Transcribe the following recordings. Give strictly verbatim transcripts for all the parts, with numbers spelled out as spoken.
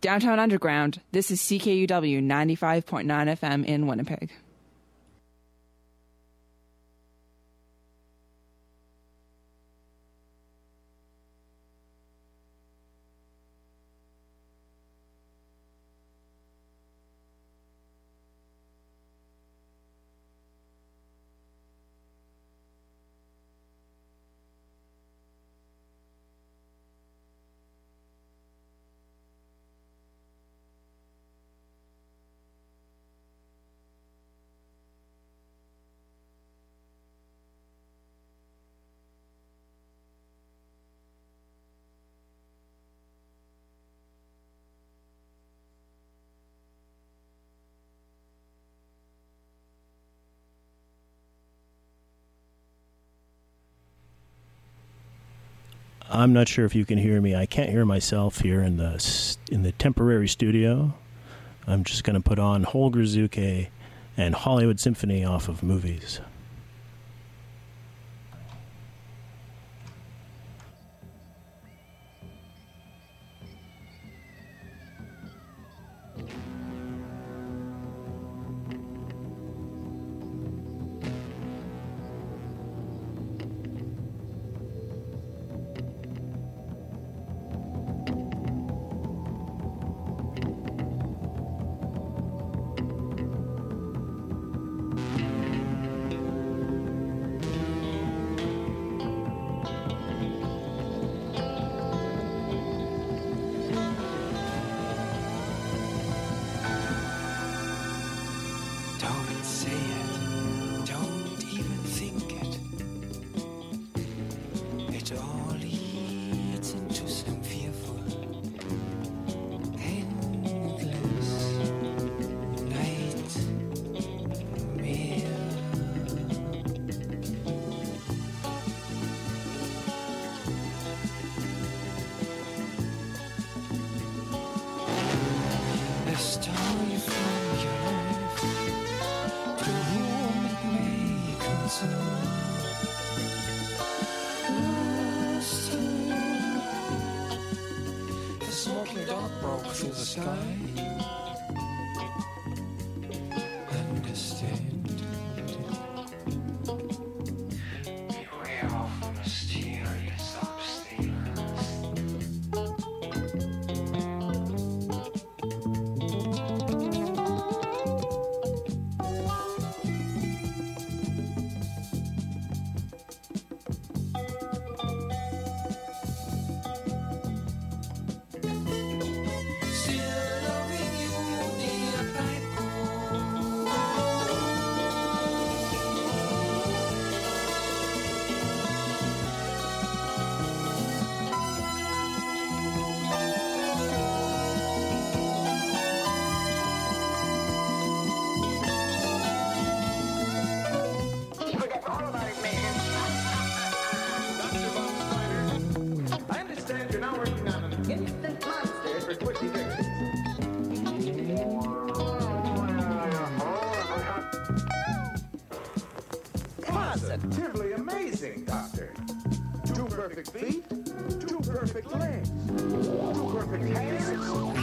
Downtown Underground, this is C K U W ninety-five point nine F M in Winnipeg. I'm not sure if you can hear me. I can't hear myself here in the in the temporary studio. I'm just going to put on Holger Zuke and Hollywood Symphony off of Movies. Positively amazing, Doctor. Two perfect feet, two perfect legs, two perfect hands.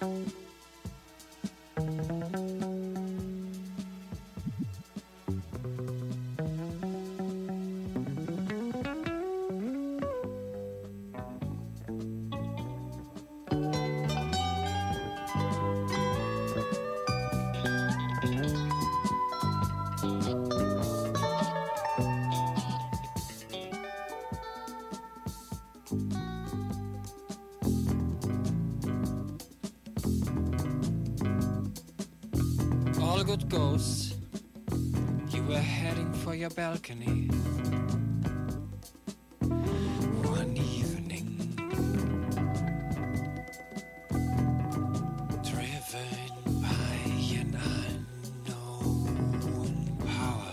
All good goes. You were heading for your balcony. One evening, driven by an unknown power.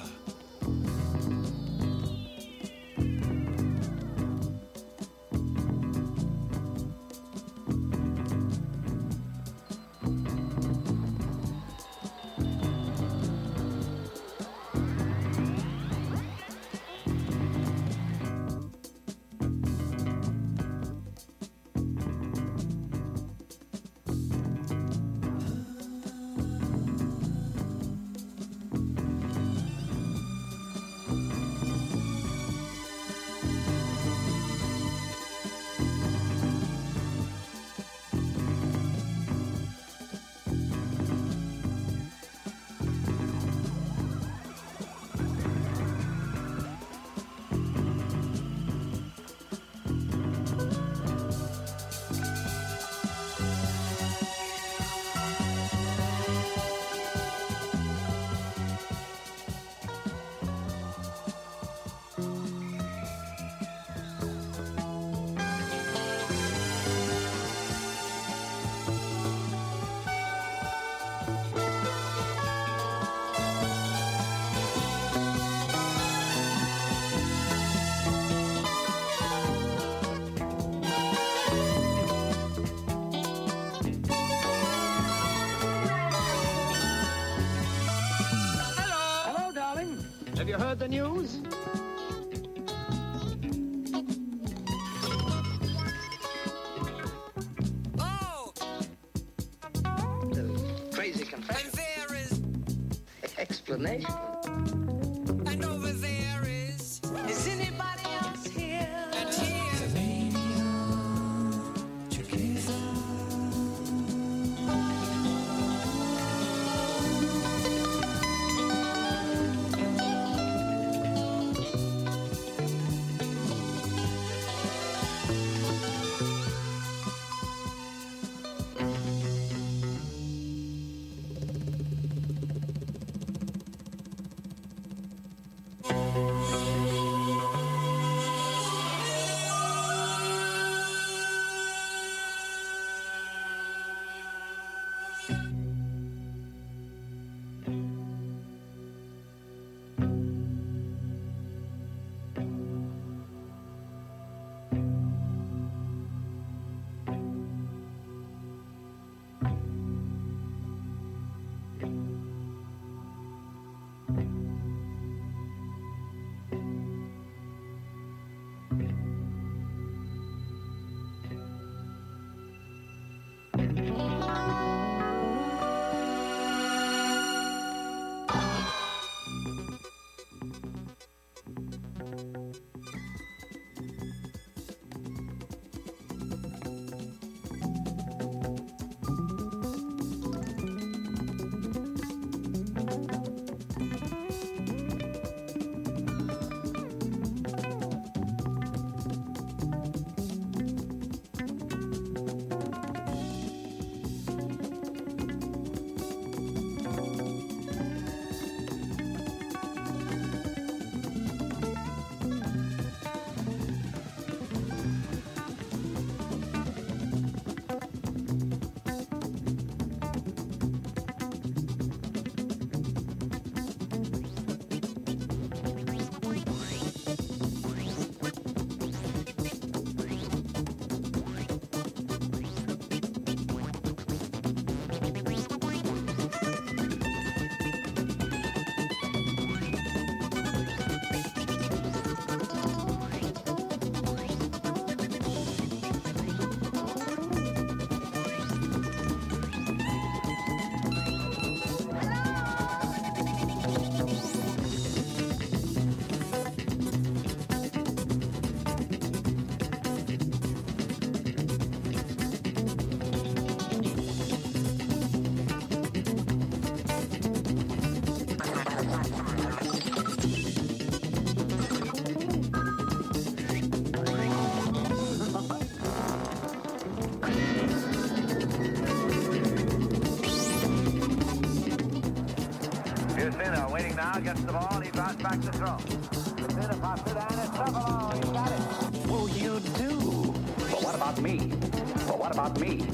Have you heard the news? Oh! Little crazy confession. And there is... Explanation. And over there is... Is anybody else here? And here... together. all he brought back to throw. Oh, you do? But what about me? But what about me?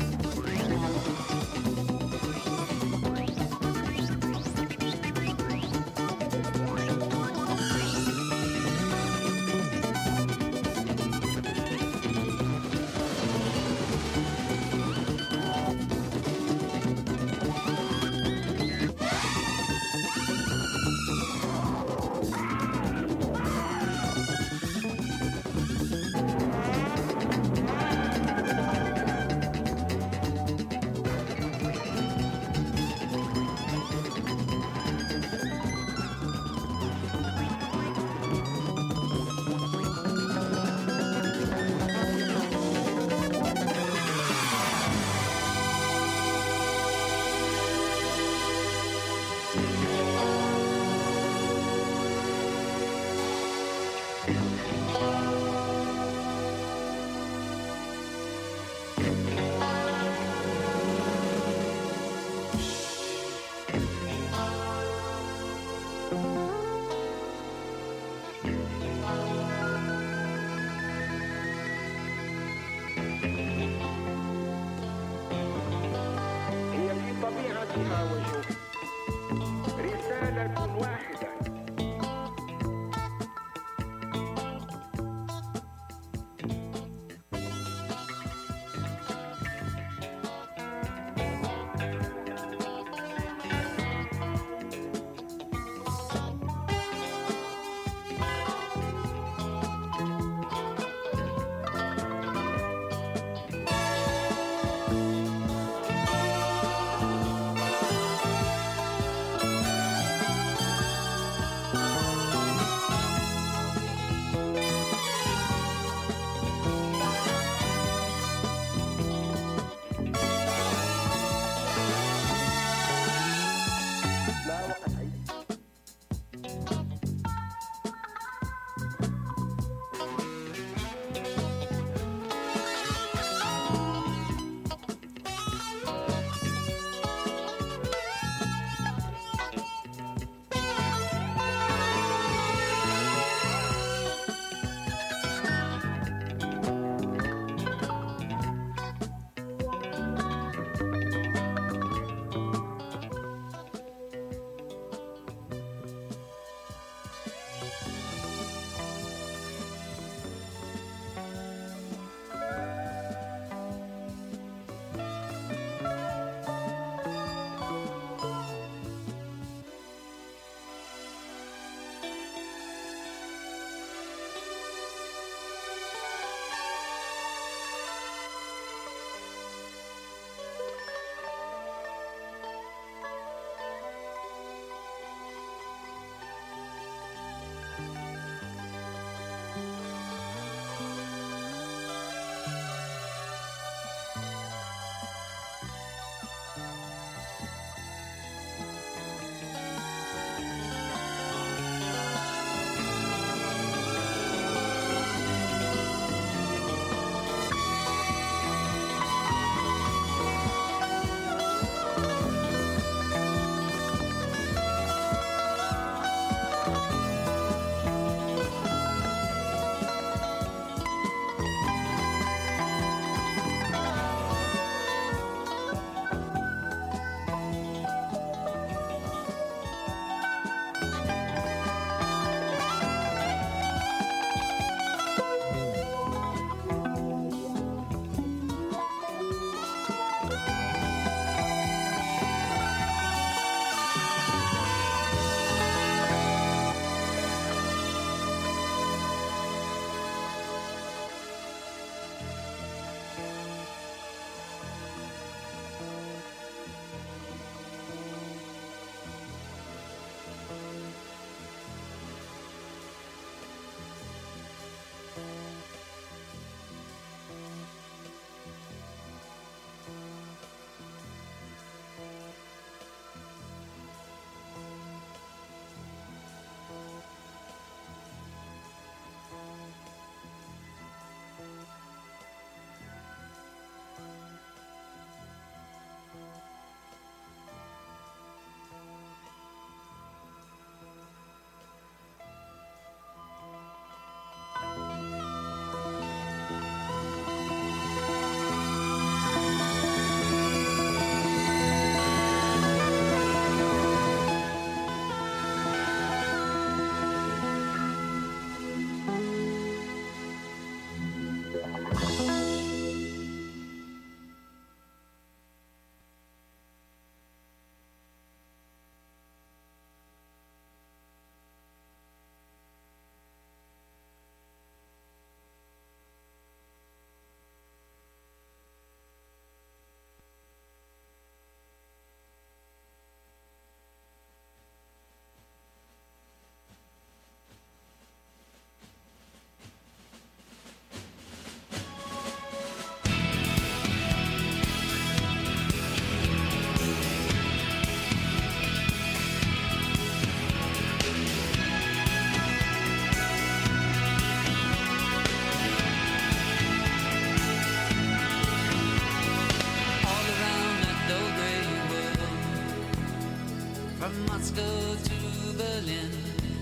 in.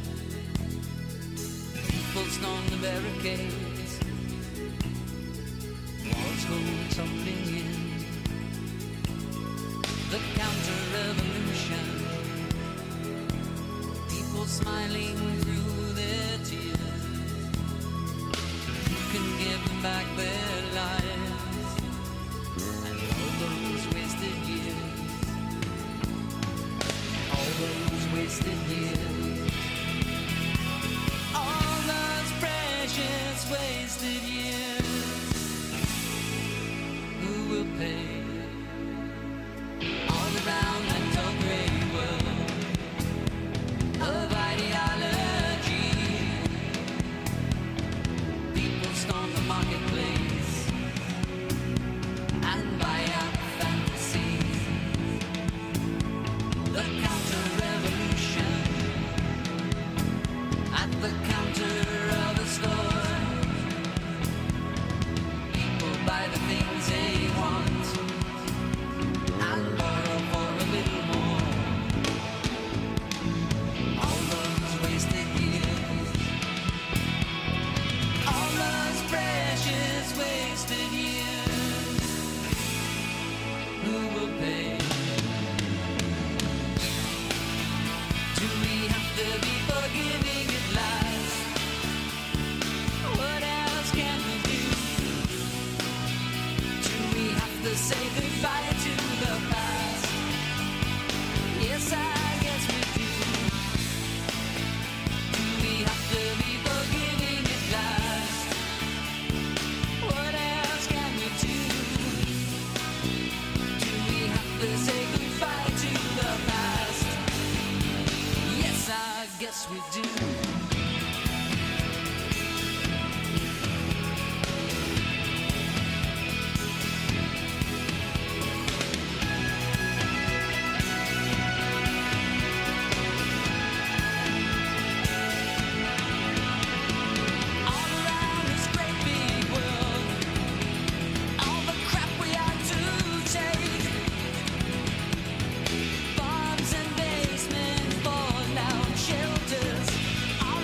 People storm the barricades, walls go tumbling in. The counter-revolution, people smiling through their tears. Who can give them back their lives and all those wasted years? All those wasted years, all those precious wasted years. Who will pay? All around that dull gray world of ideology, people storm the marketplace and buy out fantasies. The counter-revolution at the counter of a store. People buy the things they want and borrow for a little more. All those wasted years, all those precious wasted years. Who will pay? Do we have to be forgiving at last? What else can we do? Do we have to say goodbye to the past? Yes, I guess we do. Do we have to be forgiving at last? What else can we do? Do we have to say goodbye to the past? Yes, I guess we do. All around this great big world, all the crap we had to take. Bombs and basements, fallout shelters, all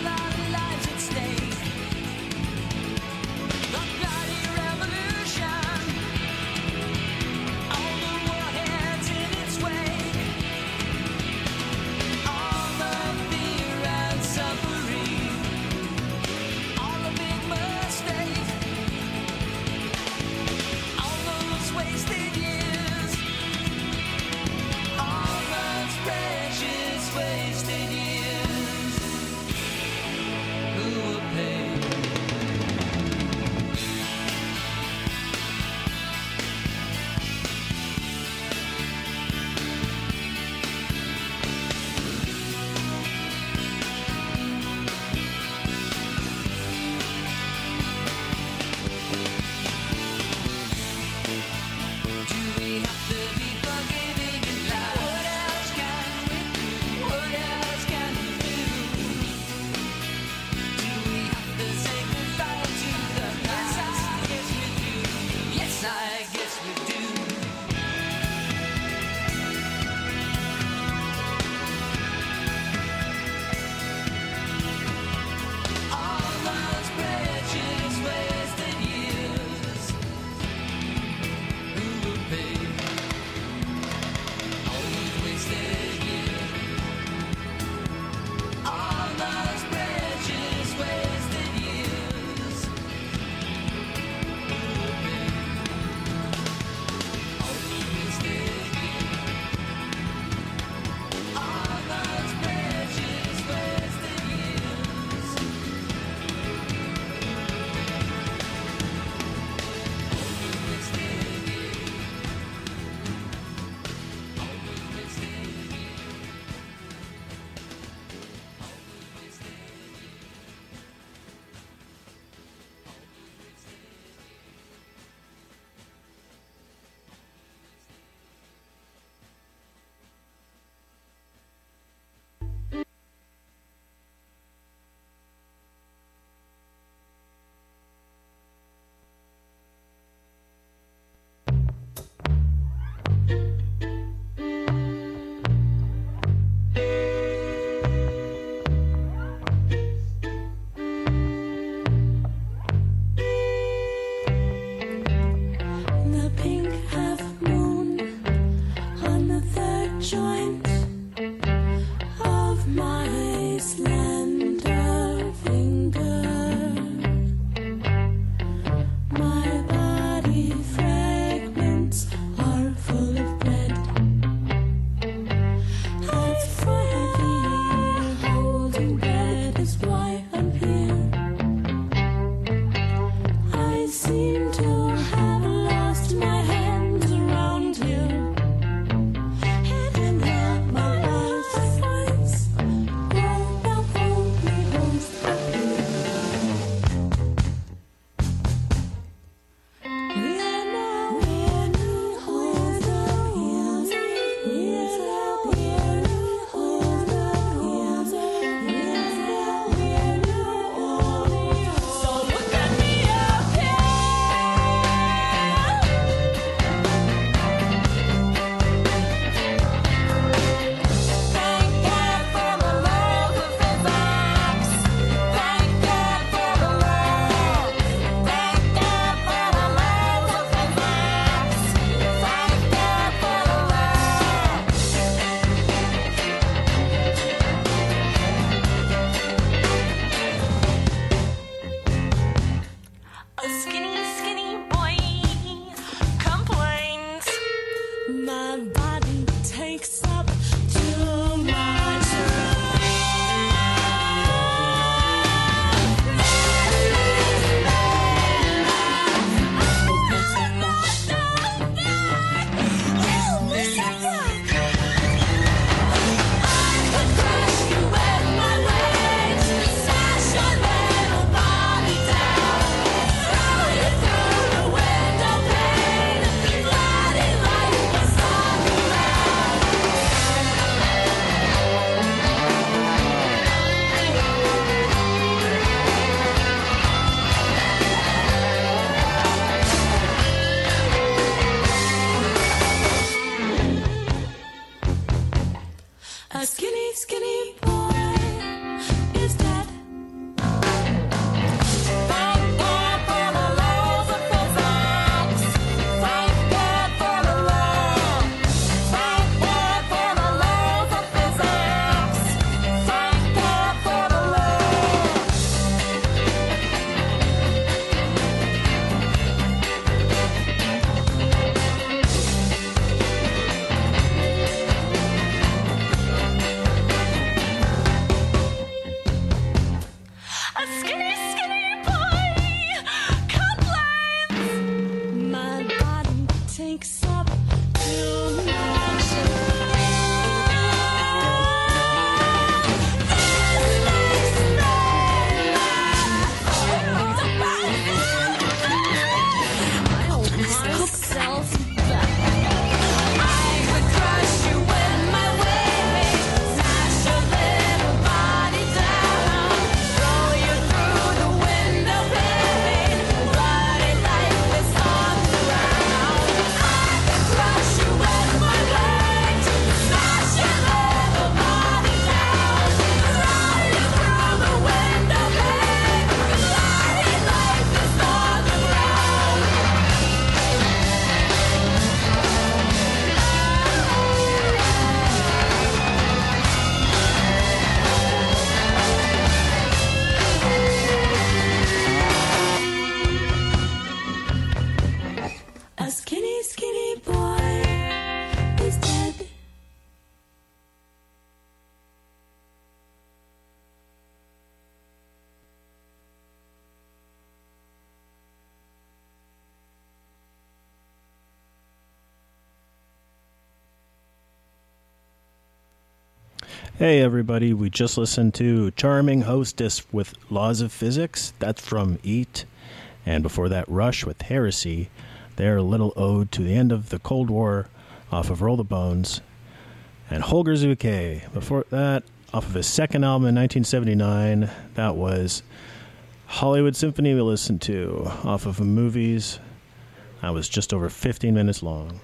Hey everybody, we just listened to Charming Hostess with Laws of Physics. That's from Eat. And before that, Rush with Heresy. They're a little ode to the end of the Cold War off of Roll the Bones. And Holger Zuke. Before that, off of his second album in nineteen seventy-nine, that was Hollywood Symphony we listened to off of Movies. That was just over fifteen minutes long.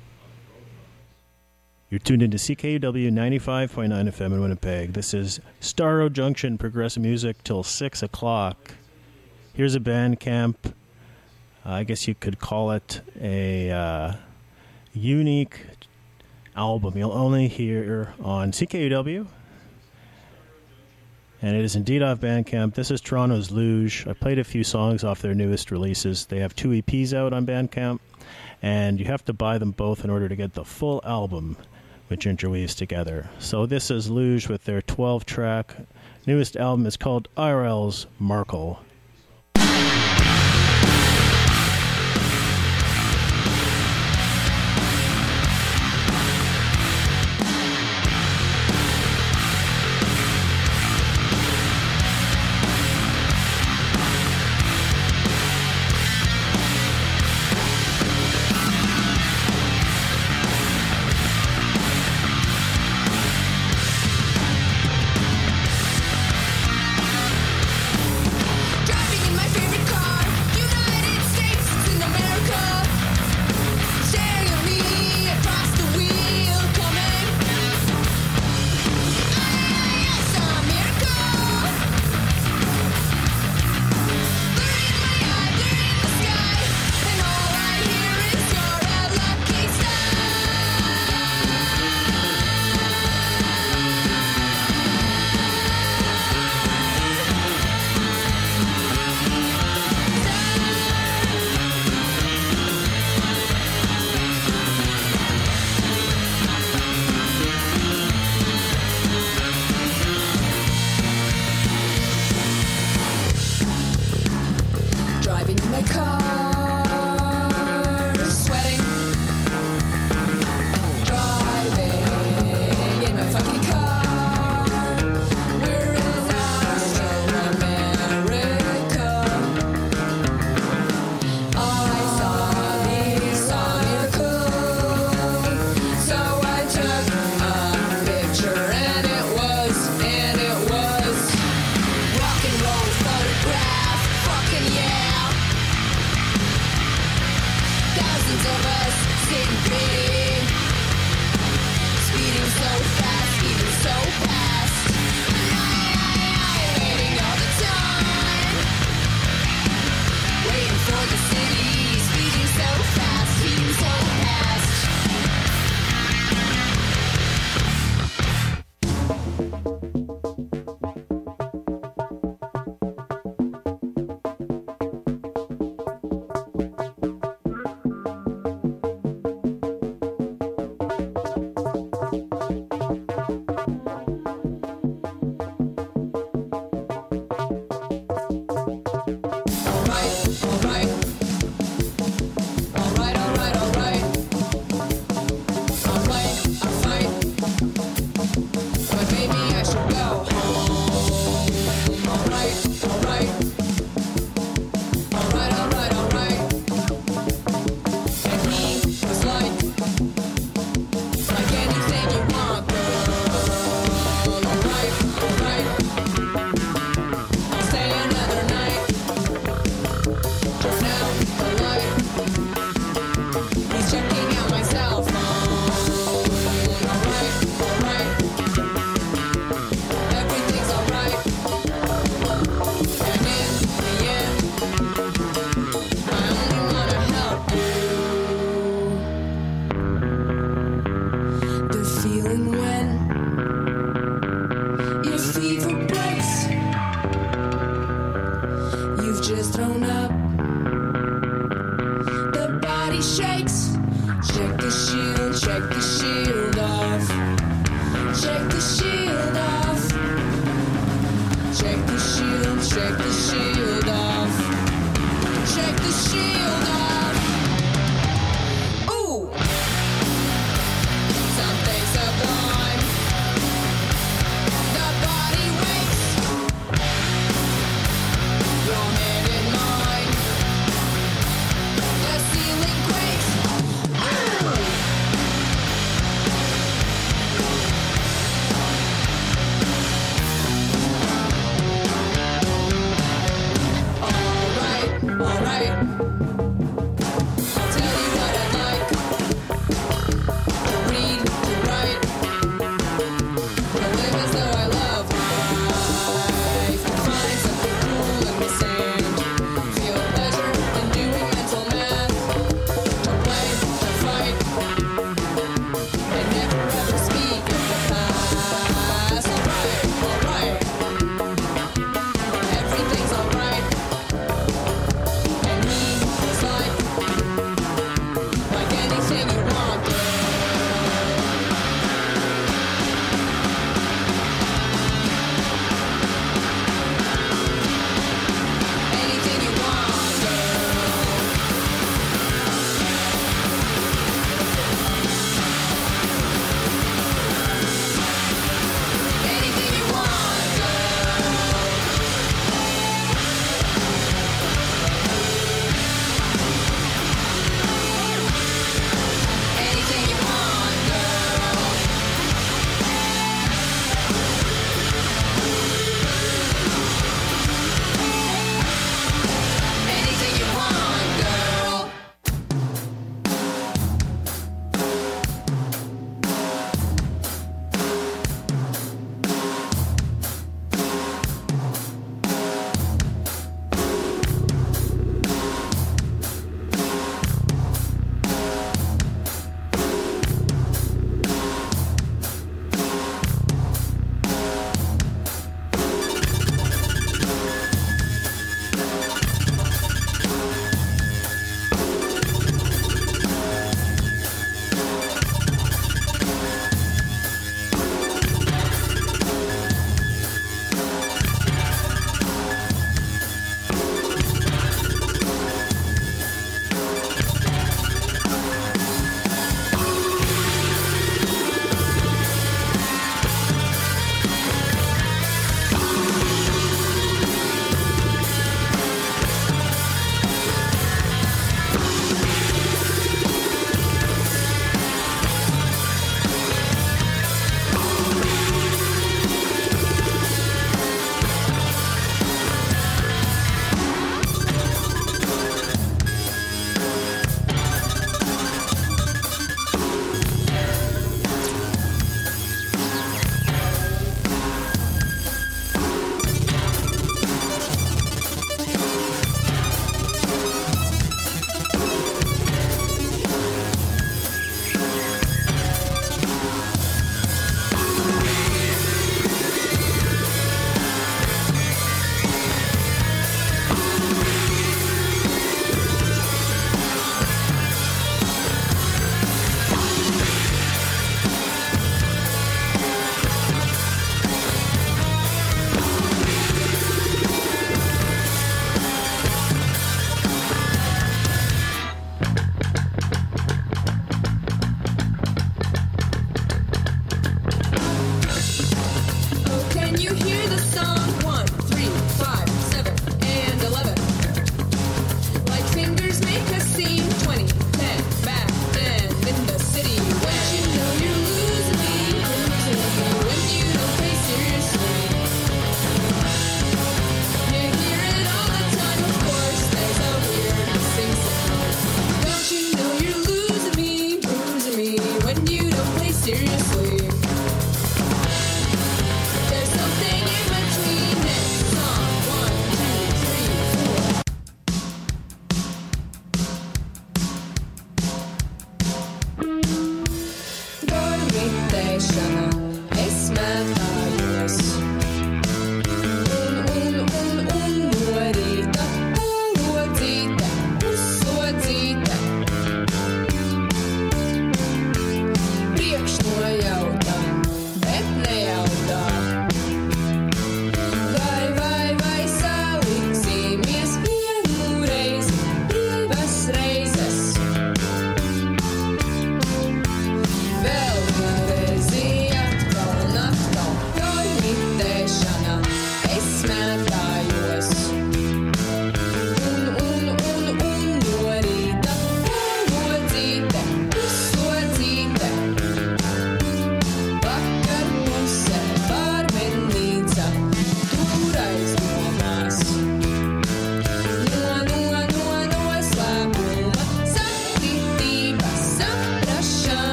You're tuned into C K U W ninety-five point nine F M in Winnipeg. This is Starro Junction Progressive Music till six o'clock. Here's a Bandcamp. Uh, I guess you could call it a uh, unique album you'll only hear on C K U W. And it is indeed off Bandcamp. This is Toronto's Luge. I played a few songs off their newest releases. They have two E Ps out on Bandcamp, and you have to buy them both in order to get the full album, which interweaves together. So this is Luge with their twelve-track. Newest album is called I R L's Markle.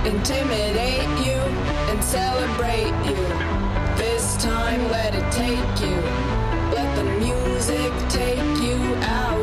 intimidate you, and celebrate you. This time let it take you. Let the music take you out.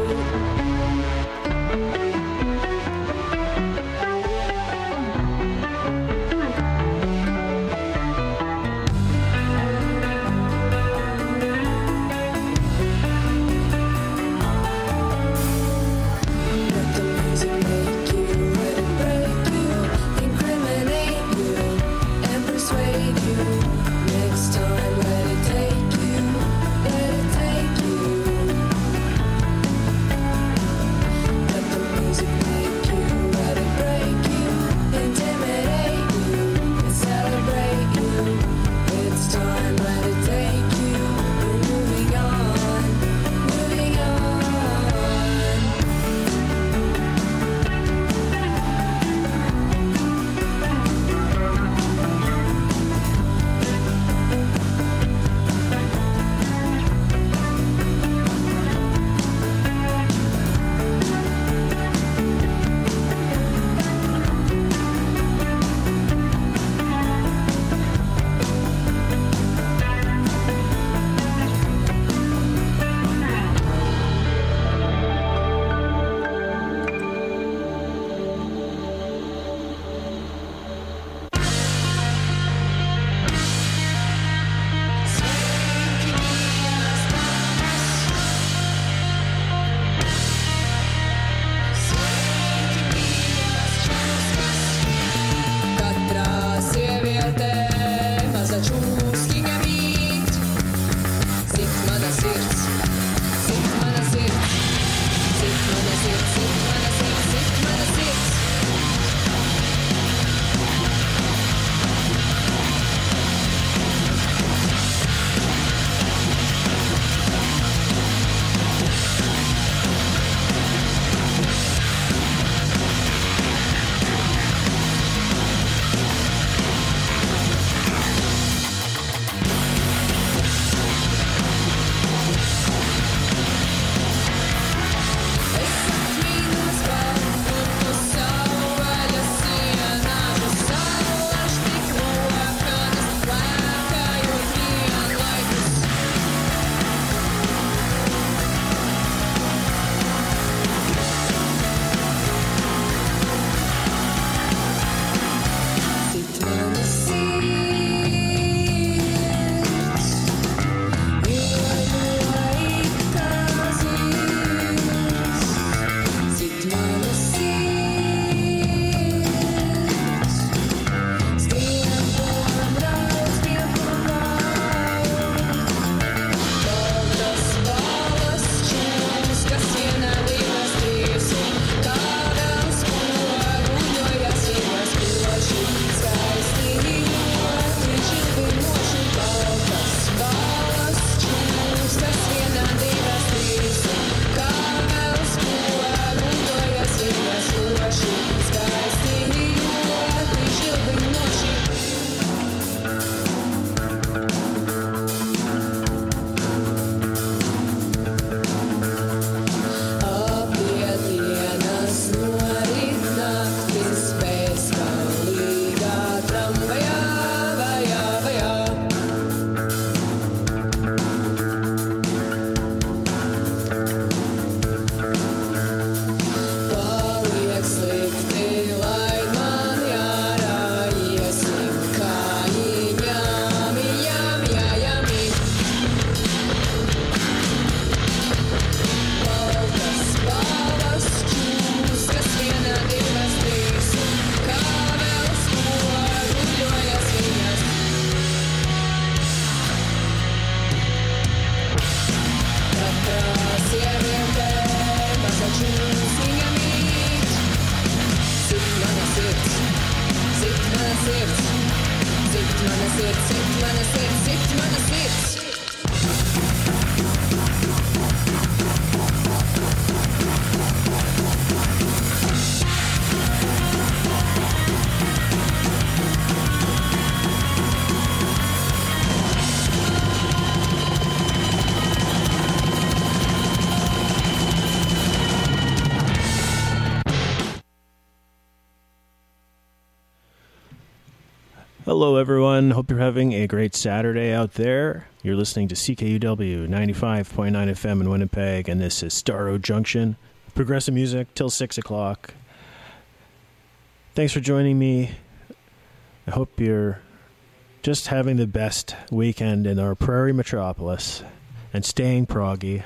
Hello, everyone. Hope you're having a great Saturday out there. You're listening to C K U W ninety-five point nine F M in Winnipeg, and this is Starro Junction. Progressive music till six o'clock. Thanks for joining me. I hope you're just having the best weekend in our prairie metropolis and staying proggy,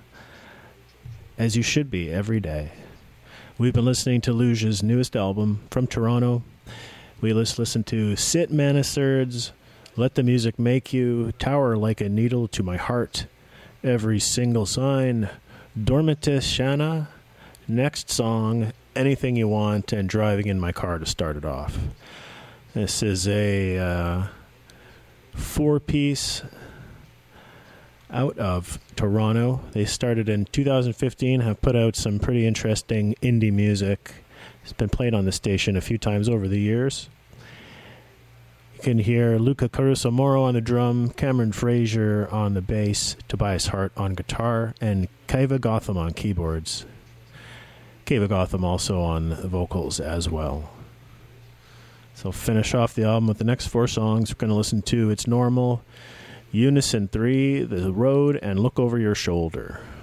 as you should be every day. We've been listening to Luge's newest album from Toronto. We just listened to Sit Manisard's Let the Music Make You, Tower Like a Needle to My Heart, Every Single Sign, Dormitis Shana, next song, Anything You Want, and Driving in My Car to start it off. This is a uh, four-piece out of Toronto. They started in two thousand fifteen, have put out some pretty interesting indie music. It's been played on the station a few times over the years. You can hear Luca Caruso Moro on the drum, Cameron Frazier on the bass, Tobias Hart on guitar, and Kaiva Gotham on keyboards. Kaiva Gotham also on vocals as well. So finish off the album with the next four songs. We're going to listen to It's Normal, Unison three, The Road, and Look Over Your Shoulder.